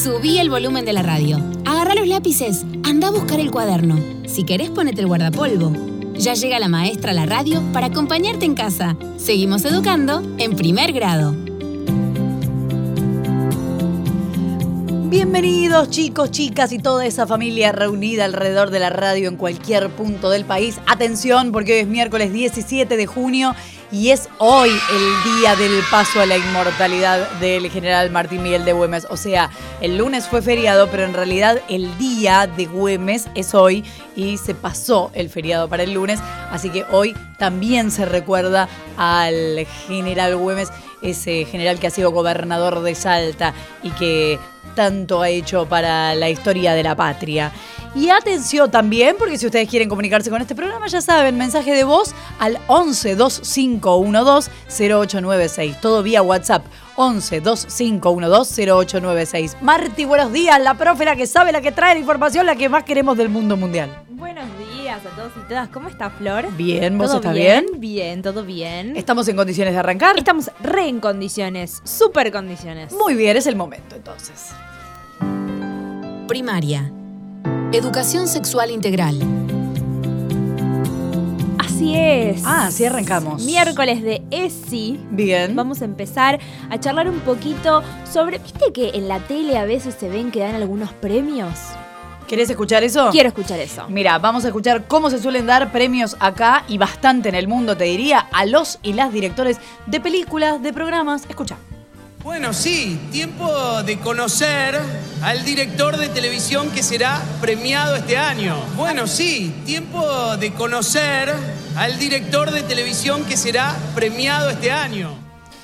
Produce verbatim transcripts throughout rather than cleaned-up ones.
Subí el volumen de la radio. Agarrá los lápices. Anda a buscar el cuaderno. Si querés, ponete el guardapolvo. Ya llega la maestra a la radio para acompañarte en casa. Seguimos educando en primer grado. Bienvenidos chicos, chicas y toda esa familia reunida alrededor de la radio en cualquier punto del país. Atención, porque hoy es miércoles diecisiete de junio y es hoy el día del paso a la inmortalidad del general Martín Miguel de Güemes. O sea, el lunes fue feriado, pero en realidad el día de Güemes es hoy y se pasó el feriado para el lunes. Así que hoy también se recuerda al general Güemes, ese general que ha sido gobernador de Salta y que tanto ha hecho para la historia de la patria. Y atención también, porque si ustedes quieren comunicarse con este programa, ya saben, mensaje de voz al once veinticinco doce cero ocho nueve seis. Todo vía WhatsApp, once veinticinco doce cero ocho nueve seis. Marti, buenos días, la profe, la que sabe, la que trae la información, la que más queremos del mundo mundial. Buenos días a todos y todas. ¿Cómo está, Flor? Bien, ¿vos estás bien? bien? Bien, todo bien. ¿Estamos en condiciones de arrancar? Estamos re en condiciones, súper condiciones. Muy bien, es el momento entonces. Primaria. Educación sexual integral. Así es. Ah, así arrancamos. Miércoles de E S I. Bien. Vamos a empezar a charlar un poquito sobre... ¿Viste que en la tele a veces se ven que dan algunos premios? ¿Querés escuchar eso? Quiero escuchar eso. Mira, vamos a escuchar cómo se suelen dar premios acá y bastante en el mundo, te diría, a los y las directores de películas, de programas. Escucha. Bueno, sí, tiempo de conocer al director de televisión que será premiado este año. Bueno, sí, tiempo de conocer al director de televisión que será premiado este año.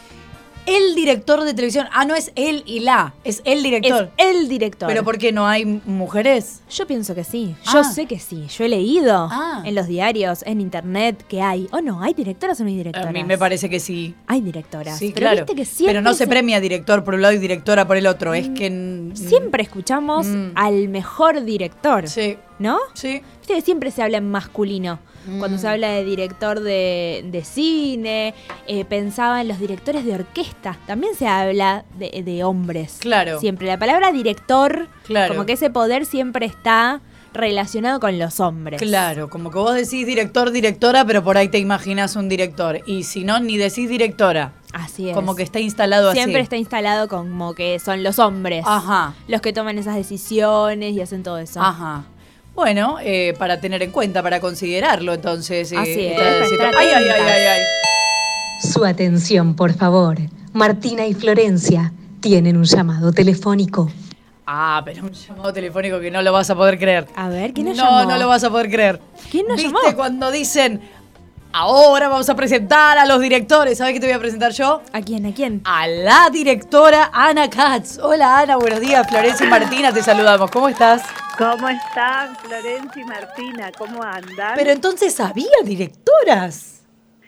El director de televisión. Ah, no es él y la, es el director. Es el director. ¿Pero por qué no hay mujeres? Yo pienso que sí. Yo Ah. sé que sí. Yo he leído Ah. en los diarios, en internet, que hay. ¿O no? ¿Hay directoras o no hay directoras? A mí me parece que sí. Hay directoras. Sí, pero claro. viste que siempre Pero no se premia director por un lado y directora por el otro. Es que... mm, Siempre escuchamos Mm. al mejor director. Sí, ¿No? sí. Viste que siempre se habla en masculino. Mm. Cuando se habla de director de, de cine, eh, pensaba en los directores de orquesta. También se habla de, de hombres. Claro. Siempre. La palabra director, Claro. como que ese poder siempre está relacionado con los hombres. Claro, como que vos decís director, directora, pero por ahí te imaginas un director. Y si no, ni decís directora. Así es. Como que está instalado así. Siempre está instalado como que son los hombres Ajá. los que toman esas decisiones y hacen todo eso. Ajá. Bueno, eh, para tener en cuenta, para considerarlo, entonces. eh, Así es, esta- para esta- estar ay, ay, ay, atentas. ay, ay. Su atención, por favor. Martina y Florencia tienen un llamado telefónico. Ah, pero un llamado telefónico que no lo vas a poder creer. A ver, ¿quién nos no, llamó? No, lo vas a poder creer. ¿Quién nos ¿Viste llamó? cuando dicen, ahora vamos a presentar a los directores? ¿Sabes qué te voy a presentar yo? ¿A quién? ¿A quién? A la directora Ana Katz. Hola Ana, buenos días. Florencia y Martina, te saludamos. ¿Cómo estás? ¿Cómo están, Florencia y Martina? ¿Cómo andan? Pero entonces había directoras.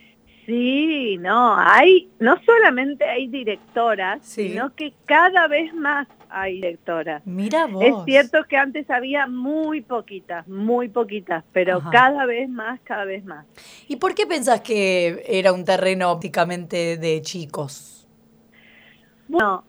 Sí, no, hay, no solamente hay directoras, Sí. sino que cada vez más hay directoras. Mira vos. Es cierto que antes había muy poquitas, muy poquitas, pero Ajá. cada vez más, cada vez más. ¿Y por qué pensás que era un terreno ópticamente de chicos? Bueno,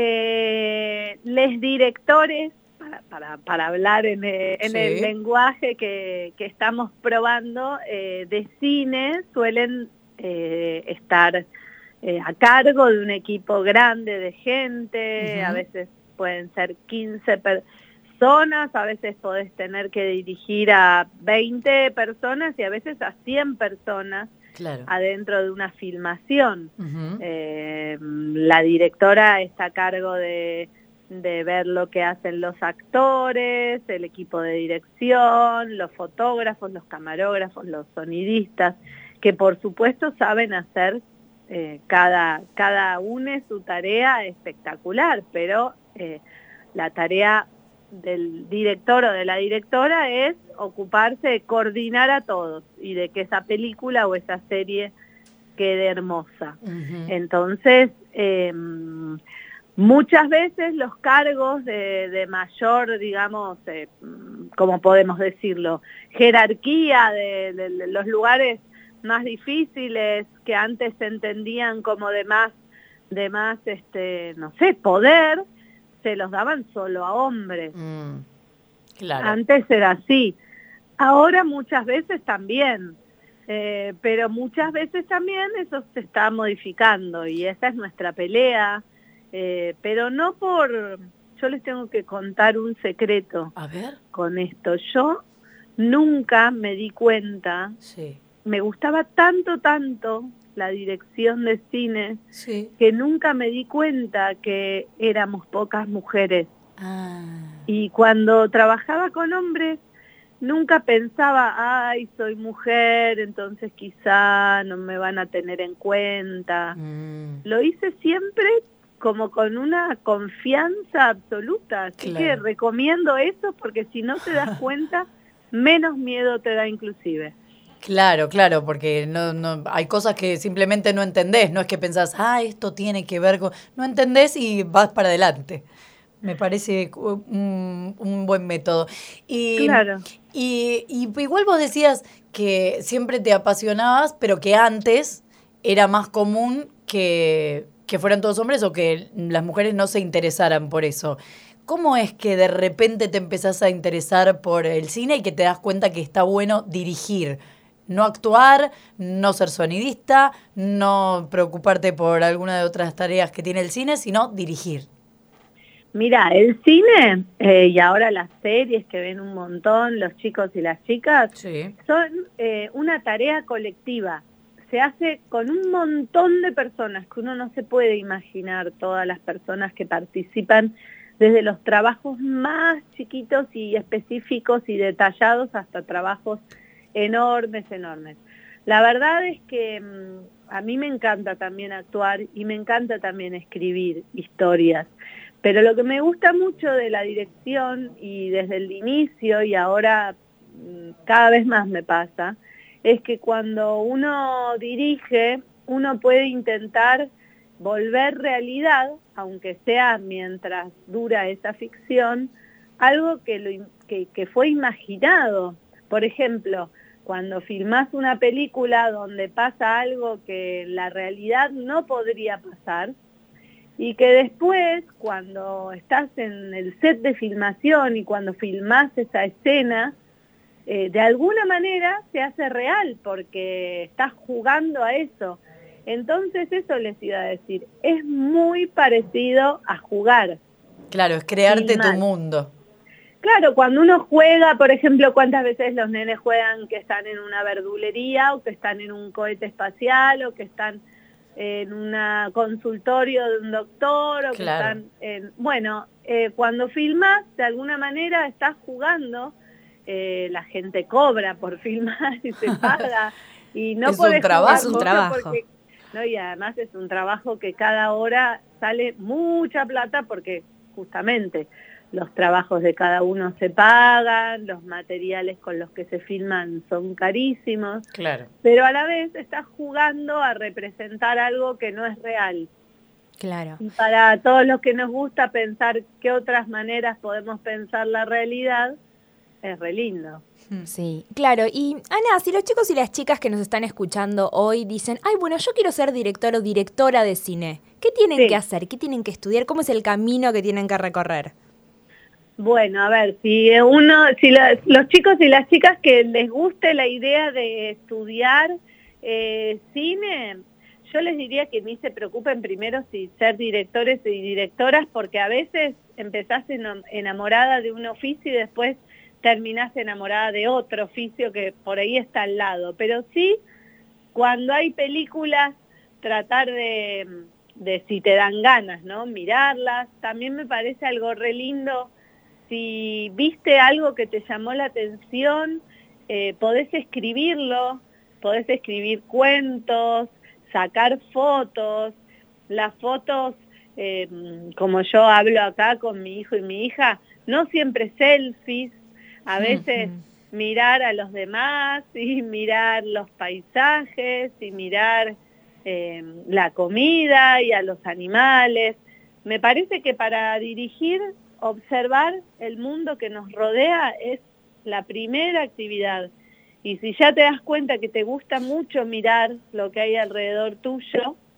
eh, les directores, para, para, para hablar en, eh, en Sí. el lenguaje que, que estamos probando, eh, de cine suelen eh, estar eh, a cargo de un equipo grande de gente, Ujú. a veces pueden ser quince personas, a veces podés tener que dirigir a veinte personas y a veces a cien personas Claro. adentro de una filmación. Ujú. Eh, la directora está a cargo de, de ver lo que hacen los actores, el equipo de dirección, los fotógrafos, los camarógrafos, los sonidistas, que por supuesto saben hacer eh, cada, cada uno su tarea espectacular, pero eh, la tarea del director o de la directora es ocuparse de coordinar a todos y de que esa película o esa serie quede hermosa. Ujú. Entonces, eh, muchas veces los cargos de, de mayor, digamos, eh, ¿cómo podemos decirlo? Jerarquía de, de, de los lugares más difíciles que antes se entendían como de más, de más, este, no sé, poder, se los daban solo a hombres. Mm, claro. Antes era así. Ahora muchas veces también. Eh, pero muchas veces también eso se está modificando y esa es nuestra pelea, eh, pero no por... Yo les tengo que contar un secreto. A ver. Con esto. Yo nunca me di cuenta, Sí. me gustaba tanto, tanto la dirección de cine, Sí. que nunca me di cuenta que éramos pocas mujeres. Ah. Y cuando trabajaba con hombres, nunca pensaba, ay, soy mujer, entonces quizá no me van a tener en cuenta. Mm. Lo hice siempre como con una confianza absoluta. Así Claro. que recomiendo eso porque si no te das cuenta, menos miedo te da inclusive. Claro, claro, porque no, no, hay cosas que simplemente no entendés, no es que pensás, ah, esto tiene que ver con... No entendés y vas para adelante. Me parece un, un buen método. Y, Claro. Y, y igual vos decías que siempre te apasionabas, pero que antes era más común que, que fueran todos hombres o que las mujeres no se interesaran por eso. ¿Cómo es que de repente te empezás a interesar por el cine y que te das cuenta que está bueno dirigir? No actuar, no ser sonidista, no preocuparte por alguna de otras tareas que tiene el cine, sino dirigir. Mira, el cine eh, y ahora las series que ven un montón los chicos y las chicas Sí. son eh, una tarea colectiva. Se hace con un montón de personas que uno no se puede imaginar, todas las personas que participan desde los trabajos más chiquitos y específicos y detallados hasta trabajos enormes, enormes. La verdad es que mmm, a mí me encanta también actuar y me encanta también escribir historias. Pero lo que me gusta mucho de la dirección y desde el inicio y ahora mmm, cada vez más me pasa, es que cuando uno dirige, uno puede intentar volver realidad, aunque sea mientras dura esa ficción, algo que, lo, que, que fue imaginado. Por ejemplo, cuando filmás una película donde pasa algo que en la realidad no podría pasar, y que después, cuando estás en el set de filmación y cuando filmás esa escena, eh, de alguna manera se hace real, porque estás jugando a eso. Entonces eso les iba a decir, es muy parecido a jugar. Claro, es crearte Filmar. tu mundo. Claro, cuando uno juega, por ejemplo, cuántas veces los nenes juegan que están en una verdulería o que están en un cohete espacial o que están en un consultorio de un doctor o que Claro. están en... Bueno, eh, cuando filmas, de alguna manera estás jugando, eh, la gente cobra por filmar y se paga y no Es un podés trabajo. jugar Es un mucho trabajo. porque- no, y además es un trabajo que cada hora sale mucha plata porque justamente los trabajos de cada uno se pagan, los materiales con los que se filman son carísimos, Claro. pero a la vez estás jugando a representar algo que no es real. Claro. Y para todos los que nos gusta pensar qué otras maneras podemos pensar la realidad, es re lindo. Sí, claro. Y Ana, si los chicos y las chicas que nos están escuchando hoy dicen, ay, bueno, yo quiero ser director o directora de cine, ¿qué tienen Sí. que hacer? ¿Qué tienen que estudiar? ¿Cómo es el camino que tienen que recorrer? Bueno, a ver, si uno, si la- los chicos y las chicas que les guste la idea de estudiar eh, cine, yo les diría que ni se preocupen primero si ser directores y directoras, porque a veces empezás eno- enamorada de un oficio y después terminás enamorada de otro oficio que por ahí está al lado. Pero sí, cuando hay películas, tratar de, de si te dan ganas, ¿no? Mirarlas. También me parece algo re lindo. Si viste algo que te llamó la atención, eh, podés escribirlo, podés escribir cuentos, sacar fotos. Las fotos, eh, como yo hablo acá con mi hijo y mi hija, no siempre selfies, a veces mirar a los demás y mirar los paisajes y mirar eh, la comida y a los animales. Me parece que para dirigir, observar el mundo que nos rodea es la primera actividad. Y si ya te das cuenta que te gusta mucho mirar lo que hay alrededor tuyo,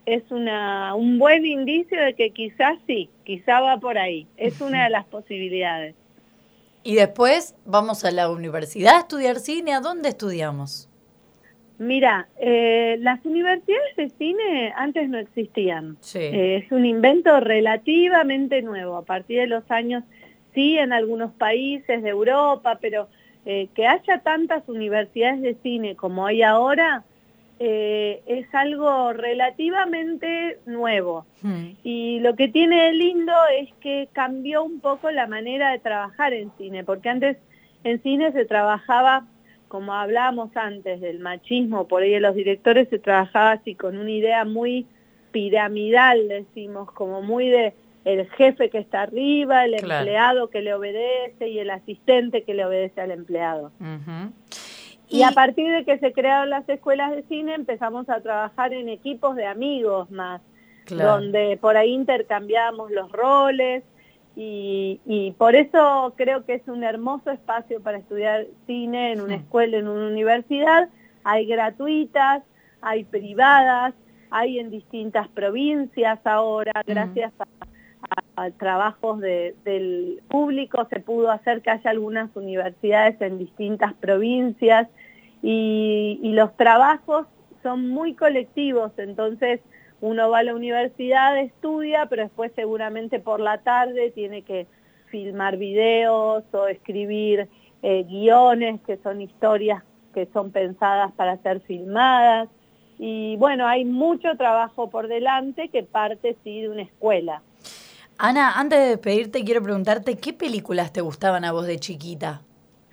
es una, un buen indicio de que quizás sí, quizá va por ahí. Es una de las posibilidades. Y después vamos a la universidad a estudiar cine. ¿A dónde estudiamos? Mira, eh, las universidades de cine antes no existían. Sí. Eh, es un invento relativamente nuevo. A partir de los años, sí, en algunos países de Europa, pero eh, que haya tantas universidades de cine como hay ahora, eh, es algo relativamente nuevo. Hmm. Y lo que tiene de lindo es que cambió un poco la manera de trabajar en cine, porque antes en cine se trabajaba, como hablábamos antes del machismo, por ahí de los directores, se trabajaba así con una idea muy piramidal, decimos, como muy de el jefe que está arriba, el claro. empleado que le obedece y el asistente que le obedece al empleado. Uh-huh. Y, y a partir de que se crearon las escuelas de cine empezamos a trabajar en equipos de amigos más, claro. donde por ahí intercambiábamos los roles. Y, y por eso creo que es un hermoso espacio para estudiar cine en una sí. escuela, en una universidad. Hay gratuitas, hay privadas, hay en distintas provincias ahora, uh-huh. gracias a, a, a trabajos de, del público se pudo hacer que haya algunas universidades en distintas provincias y, y los trabajos son muy colectivos, entonces uno va a la universidad, estudia, pero después seguramente por la tarde tiene que filmar videos o escribir eh, guiones, que son historias que son pensadas para ser filmadas. Y bueno, hay mucho trabajo por delante que parte, sí, de una escuela. Ana, antes de despedirte, quiero preguntarte, ¿qué películas te gustaban a vos de chiquita?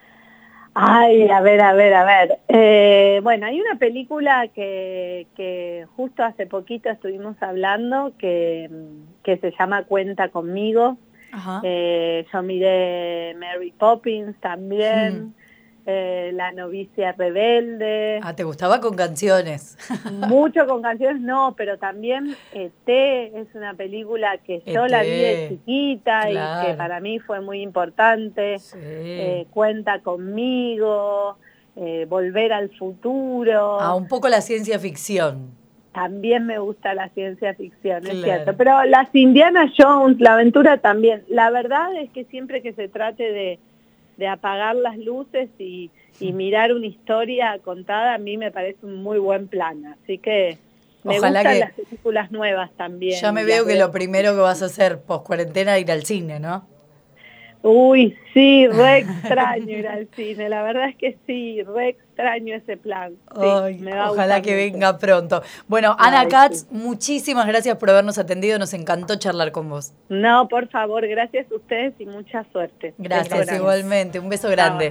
Ay, a ver, a ver, a ver. Eh, bueno, hay una película que, que justo hace poquito estuvimos hablando que, que se llama Cuenta conmigo. Ajá. Eh, yo miré Mary Poppins también, hmm. eh, La novicia rebelde. Ah, ¿te gustaba con canciones? Mucho con canciones, no, pero también E T es una película que yo E T la vi de chiquita, claro. y que para mí fue muy importante. Sí. Eh, Cuenta conmigo, eh, Volver al futuro. Ah, un poco la ciencia ficción. También me gusta la ciencia ficción, claro. es cierto. Pero las Indiana Jones, la aventura también. La verdad es que siempre que se trate de de apagar las luces y, y mirar una historia contada, a mí me parece un muy buen plan. Así que me Ojalá gustan que las películas nuevas también. Ya me veo que veo. Lo primero que vas a hacer post cuarentena es ir al cine, ¿no? Uy, sí, re extraño ir al cine. La verdad es que sí, re extraño ese plan. Sí, Ay, me va ojalá que mucho. Venga pronto. Bueno, Ana Ay, Katz, sí. muchísimas gracias por habernos atendido. Nos encantó charlar con vos. No, por favor, gracias a ustedes y mucha suerte. Gracias, igualmente. Un beso grande.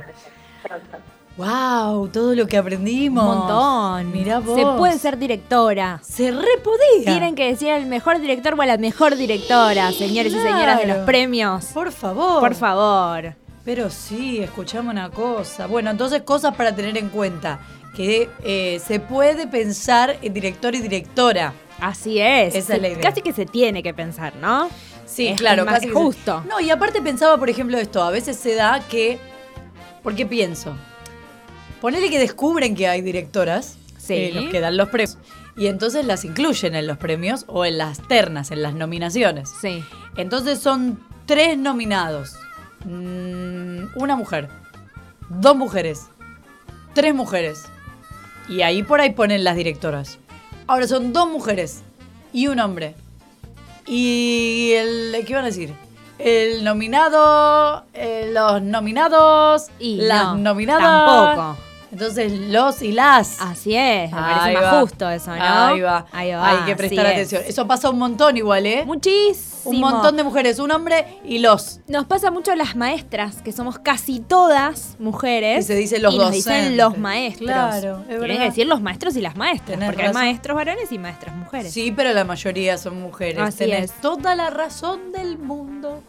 Wow, todo lo que aprendimos. Un montón. Mirá vos. Se puede ser directora. Se re podía. Tienen que decir el mejor director o a la mejor directora, señores claro. y señoras de los premios. Por favor. Por favor. Pero sí, escuchame una cosa. Bueno, entonces cosas para tener en cuenta. Que eh, se puede pensar en director y directora. Así es. Esa es la idea. Casi que se tiene que pensar, ¿no? Sí, es, claro. Es más casi justo. Se... No, y aparte pensaba, por ejemplo, esto. A veces se da que... ¿Por qué pienso? Ponele que descubren que hay directoras, sí. eh, los que dan los premios, y entonces las incluyen en los premios o en las ternas, en las nominaciones. Sí. Entonces son tres nominados. Mm, una mujer, dos mujeres, tres mujeres. Y ahí por ahí ponen las directoras. Ahora son dos mujeres y un hombre. Y el... ¿Qué iban a decir? El nominado, eh, los nominados, y las no, nominadas. Tampoco. Entonces, los y las. Así es, me Ahí parece va. más justo eso, ¿no? Ahí va. Ahí va. Hay que prestar atención. Es. Eso pasa un montón igual, ¿eh? Muchísimo. Un montón de mujeres, un hombre y los. Nos pasa mucho a las maestras, que somos casi todas mujeres. Y se dice los y docentes. nos dicen los maestros. Claro, es Tienen verdad. que decir los maestros y las maestras. Tenés porque razón. hay maestros varones y maestras mujeres. Sí, pero la mayoría son mujeres. Así Tenés es. toda la razón del mundo.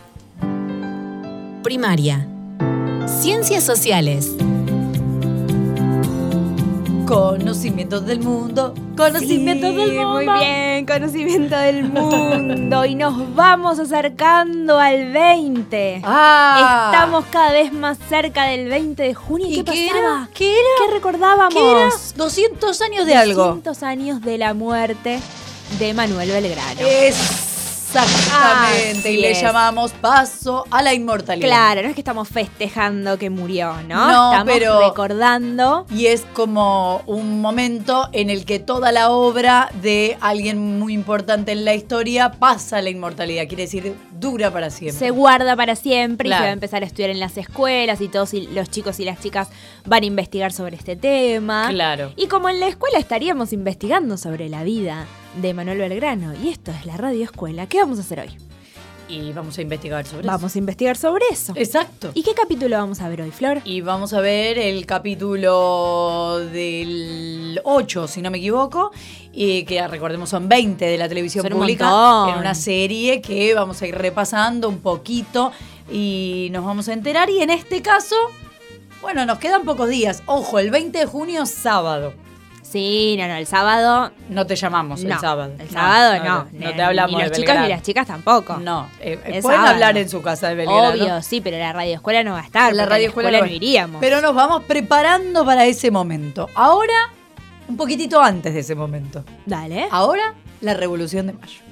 Primaria. Ciencias sociales. Conocimiento del mundo. Conocimiento Sí, del mundo. Muy bien, conocimiento del mundo. Y nos vamos acercando al veinte. Ah. Estamos cada vez más cerca del veinte de junio. ¿Y ¿Qué qué pasaba? era? ¿Qué era? ¿Qué recordábamos? ¿Qué era? doscientos años de algo. doscientos años de la muerte de Manuel Belgrano. Exactamente, Así y le es. llamamos Paso a la Inmortalidad. Claro, no es que estamos festejando que murió, ¿no? No, estamos pero- recordando. Y es como un momento en el que toda la obra de alguien muy importante en la historia pasa a la inmortalidad. Quiere decir, dura para siempre. Se guarda para siempre Claro. y se va a empezar a estudiar en las escuelas y todos y los chicos y las chicas van a investigar sobre este tema. Claro. Y como en la escuela estaríamos investigando sobre la vida de Manuel Belgrano, y esto es la Radio Escuela, ¿qué vamos a hacer hoy? Y vamos a investigar sobre Vamos a investigar sobre eso. eso. Exacto. ¿Y qué capítulo vamos a ver hoy, Flor? Y vamos a ver el capítulo del ocho, si no me equivoco, y que recordemos son veinte de la televisión Son un pública, montón. en una serie que vamos a ir repasando un poquito y nos vamos a enterar. Y en este caso, bueno, nos quedan pocos días. Ojo, el veinte de junio, sábado. Sí, no, no, el sábado. No te llamamos No, el sábado. El sábado no. No, no te hablamos Ni de los chicos Belgrano. ni las chicas tampoco. No, eh, eh, Es pueden sábado. hablar en su casa de Belgrano. Obvio, sí, pero la radio escuela no va a estar. La porque radio a escuela no no- iríamos. Pero nos vamos preparando para ese momento. Ahora, un poquitito antes de ese momento. Dale. Ahora, la Revolución de Mayo.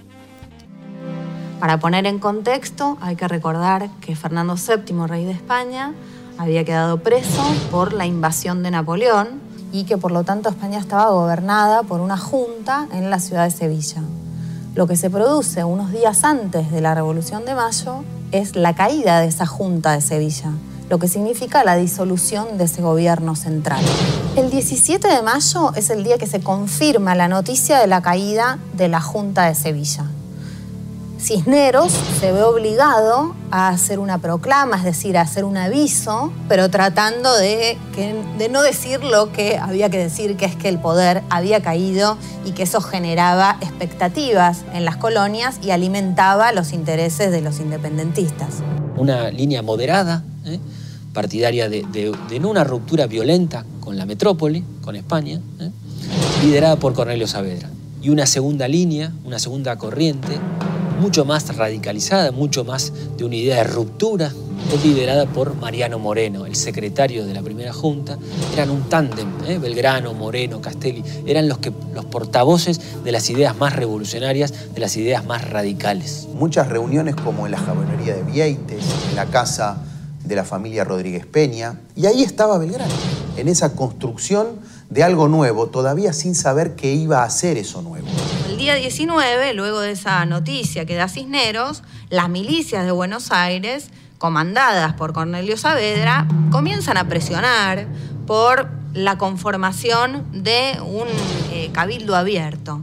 Para poner en contexto, hay que recordar que Fernando séptimo, rey de España, había quedado preso por la invasión de Napoleón y que por lo tanto España estaba gobernada por una junta en la ciudad de Sevilla. Lo que se produce unos días antes de la Revolución de Mayo es la caída de esa junta de Sevilla, lo que significa la disolución de ese gobierno central. El diecisiete de mayo es el día que se confirma la noticia de la caída de la junta de Sevilla. Cisneros se ve obligado a hacer una proclama, es decir, a hacer un aviso, pero tratando de, que, de no decir lo que había que decir, que es que el poder había caído y que eso generaba expectativas en las colonias y alimentaba los intereses de los independentistas. Una línea moderada, ¿eh? partidaria de, de, de no una ruptura violenta con la metrópoli, con España, ¿eh? liderada por Cornelio Saavedra. Y una segunda línea, una segunda corriente, mucho más radicalizada, mucho más de una idea de ruptura, es liderada por Mariano Moreno, el secretario de la primera junta. Eran un tándem, ¿eh? Belgrano, Moreno, Castelli, eran los, que, los portavoces de las ideas más revolucionarias, de las ideas más radicales. Muchas reuniones como en la jabonería de Vieites, en la casa de la familia Rodríguez Peña, y ahí estaba Belgrano, en esa construcción de algo nuevo, todavía sin saber qué iba a hacer eso nuevo. El día diecinueve, luego de esa noticia que da Cisneros, las milicias de Buenos Aires, comandadas por Cornelio Saavedra, comienzan a presionar por la conformación de un eh, cabildo abierto.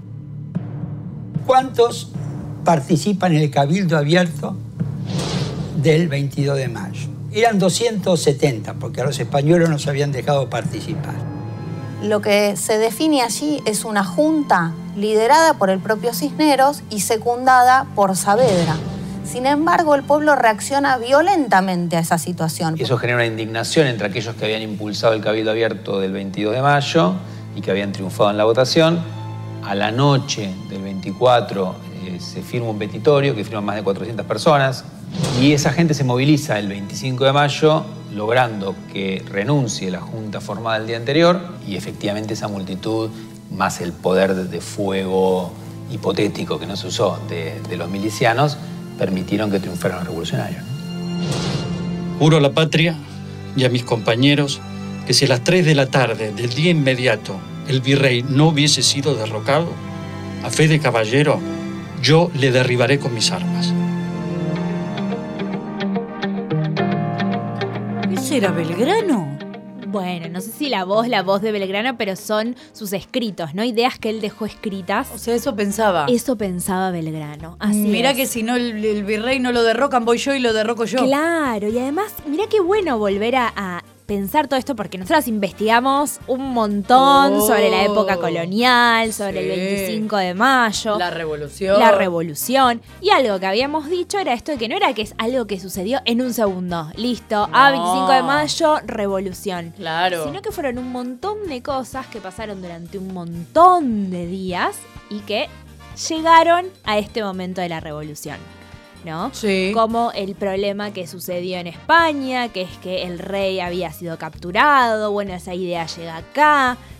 ¿Cuántos participan en el cabildo abierto del veintidós de mayo? Eran doscientos setenta, porque a los españoles nos habían dejado participar. Lo que se define allí es una junta liderada por el propio Cisneros y secundada por Saavedra. Sin embargo, el pueblo reacciona violentamente a esa situación. Y eso genera una indignación entre aquellos que habían impulsado el cabildo abierto del veintidós de mayo y que habían triunfado en la votación. A la noche del veinticuatro eh, se firma un petitorio que firman más de cuatrocientas personas y esa gente se moviliza el veinticinco de mayo logrando que renuncie la junta formada el día anterior y efectivamente esa multitud, más el poder de fuego hipotético que no se usó de, de los milicianos, permitieron que triunfaran los revolucionarios, ¿no? Juro a la patria y a mis compañeros que si a las tres de la tarde del día inmediato el virrey no hubiese sido derrocado, a fe de caballero, yo le derribaré con mis armas. ¿Ese era Belgrano? Bueno, no sé si la voz, la voz de Belgrano, pero son sus escritos, ¿no? Ideas que él dejó escritas. O sea, eso pensaba. Eso pensaba Belgrano. Así Mirá es. que si no el, el virrey no lo derrocan, voy yo y lo derroco yo. Claro, y además, mirá qué bueno volver a, a pensar todo esto, porque nosotros investigamos un montón Oh, sobre la época colonial, sobre sí. el veinticinco de mayo. La revolución. La revolución. Y algo que habíamos dicho era esto de que no era que es algo que sucedió en un segundo. Listo, No. ah, veinticinco de mayo, revolución. Claro. Sino que fueron un montón de cosas que pasaron durante un montón de días y que llegaron a este momento de la revolución, ¿no? Sí. Como el problema que sucedió en España, que es que el rey había sido capturado, bueno, esa idea llega acá,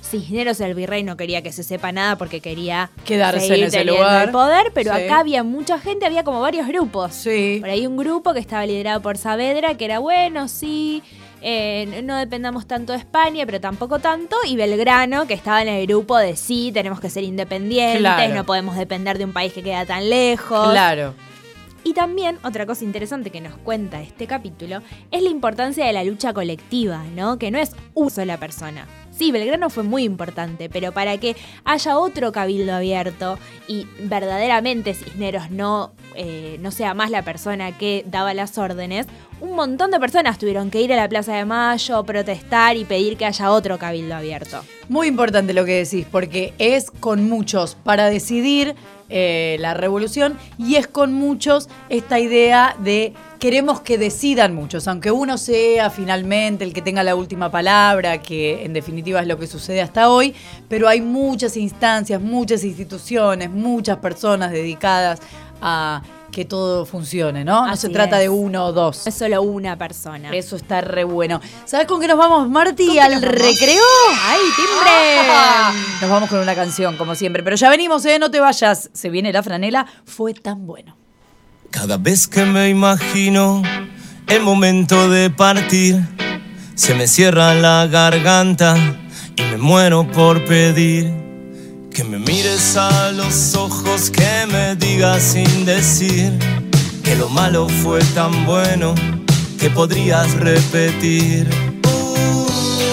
Cisneros, el virrey, no quería que se sepa nada porque quería quedarse seguir en ese teniendo lugar. el poder, pero Sí. acá había mucha gente, había como varios grupos. Sí. Por ahí un grupo que estaba liderado por Saavedra, que era bueno, sí, eh, no dependamos tanto de España, pero tampoco tanto, y Belgrano, que estaba en el grupo de sí, tenemos que ser independientes, Claro. no podemos depender de un país que queda tan lejos. Claro. Y también, otra cosa interesante que nos cuenta este capítulo, es la importancia de la lucha colectiva, ¿no? Que no es una sola persona. Sí, Belgrano fue muy importante, pero para que haya otro cabildo abierto y verdaderamente Cisneros no, eh, no sea más la persona que daba las órdenes, un montón de personas tuvieron que ir a la Plaza de Mayo, protestar y pedir que haya otro cabildo abierto. Muy importante lo que decís, porque es con muchos para decidir eh, la revolución y es con muchos esta idea de queremos que decidan muchos, aunque uno sea finalmente el que tenga la última palabra, que en definitiva es lo que sucede hasta hoy, pero hay muchas instancias, muchas instituciones, muchas personas dedicadas a que todo funcione, ¿no? No Así se trata es. de uno o dos. Es solo una persona. Eso está re bueno. ¿Sabes con qué nos vamos, Marti? qué ¿Al nos vamos? recreo? ¡Ay, timbre! Ah, nos vamos con una canción, como siempre. Pero ya venimos, ¿eh? No te vayas. Se viene la franela. Fue tan bueno. Cada vez que me imagino el momento de partir, se me cierra la garganta y me muero por pedir que me mires a los ojos, que me digas sin decir que lo malo fue tan bueno que podrías repetir. Uh,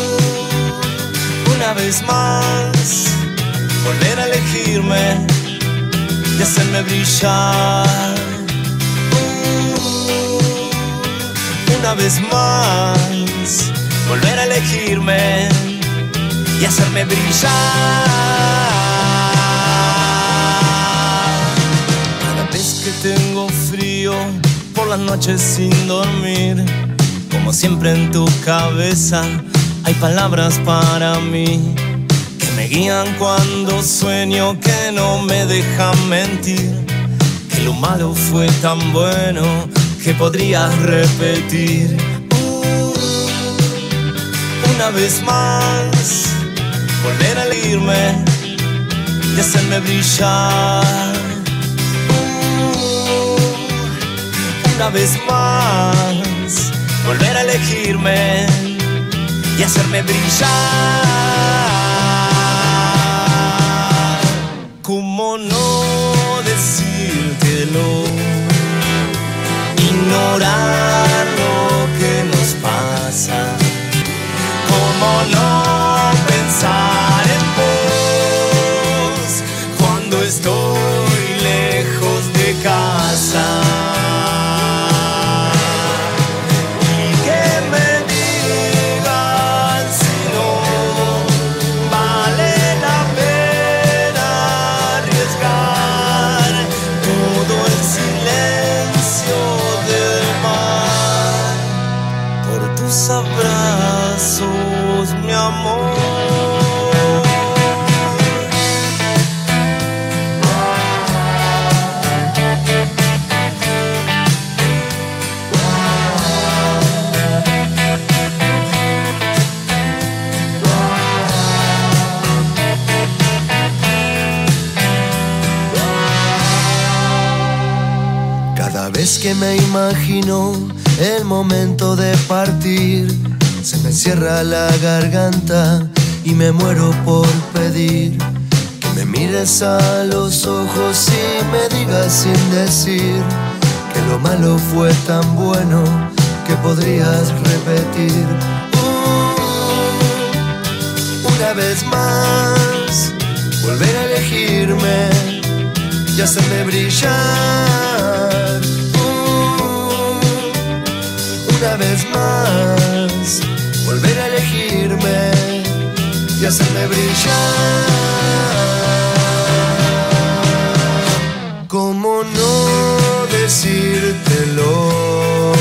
una vez más, volver a elegirme y hacerme brillar. Uh, una vez más, volver a elegirme y hacerme brillar. Que tengo frío por las noches sin dormir, como siempre en tu cabeza hay palabras para mí que me guían cuando sueño, que no me dejan mentir, que lo malo fue tan bueno que podrías repetir. Uh, una vez más, volver a elegirme y hacerme brillar. Una vez más, volver a elegirme y hacerme brillar. ¿Cómo no decírtelo? Ignorar lo que nos pasa. ¿Cómo no pensar en vos cuando estoy lejos de casa? Abrazos, mi amor. Cada vez que me imagino el momento de partir, se me cierra la garganta y me muero por pedir que me mires a los ojos y me digas sin decir que lo malo fue tan bueno que podrías repetir. Uh, una vez más, volver a elegirme y hacerme brillar. Uh, una vez más, volver a elegirme y hacerme brillar. ¿Cómo no decírtelo?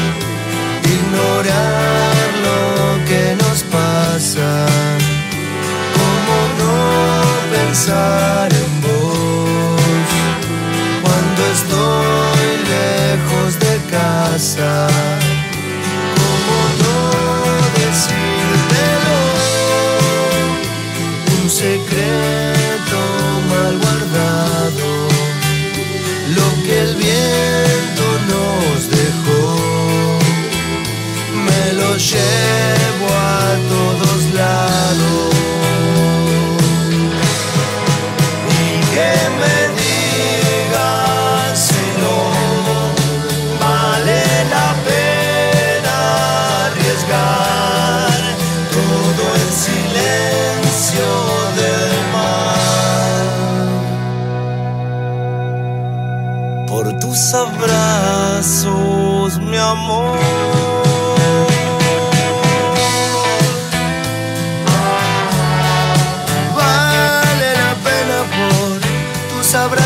Ignorar lo que nos pasa. ¿Cómo no pensar en vos cuando estoy lejos de casa? brazos, mi amor. Vale la pena por tus abrazos.